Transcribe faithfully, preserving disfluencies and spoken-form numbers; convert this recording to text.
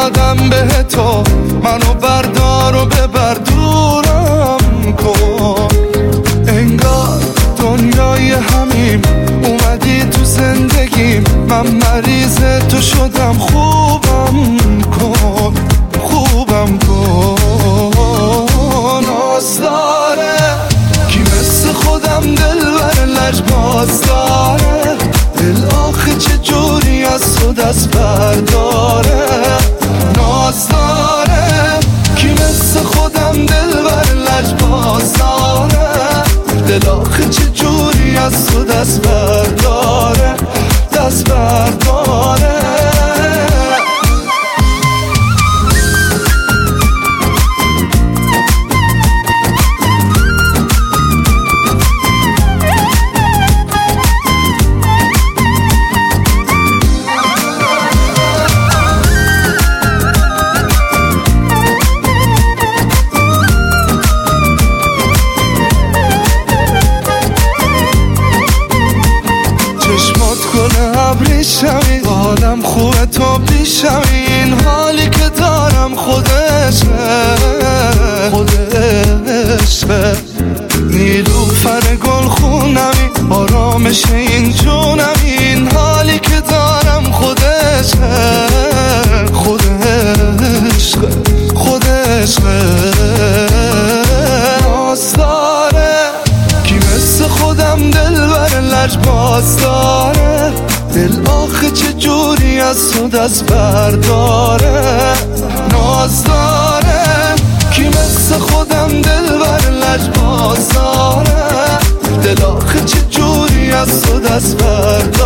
دادم به تو، منو بردار و ببر دورم کن. انگار دنیای همیم، اومدی تو زندگیم، من مریض تو شدم. خوبم کن، خوبم کن. ناز داره کی مثل خودم دلبر لجباز داره، دل آخه چه جوری از تو دست برداره. ناز داره کی مثل خودم دلبر لجباز داره، دل آخه چه جوری از تو دست برداره، دست برداره. چشمات گل ابریشمی، حالم خوبه تو بیشمی، این حالی که دارم خودشه، خودشه. نیلوفر گل خونمی، آرامش این جونمی، این حالی که دارم خودشه، خودشه، خودشه. ناز داره کی مثل خودم دلبر لجباز داره، دل آخه چه جوری از تو دست برداره. ناز داره کی مثل خودم دلبر لجباز داره، دل آخه چه جوری از تو دست برداره.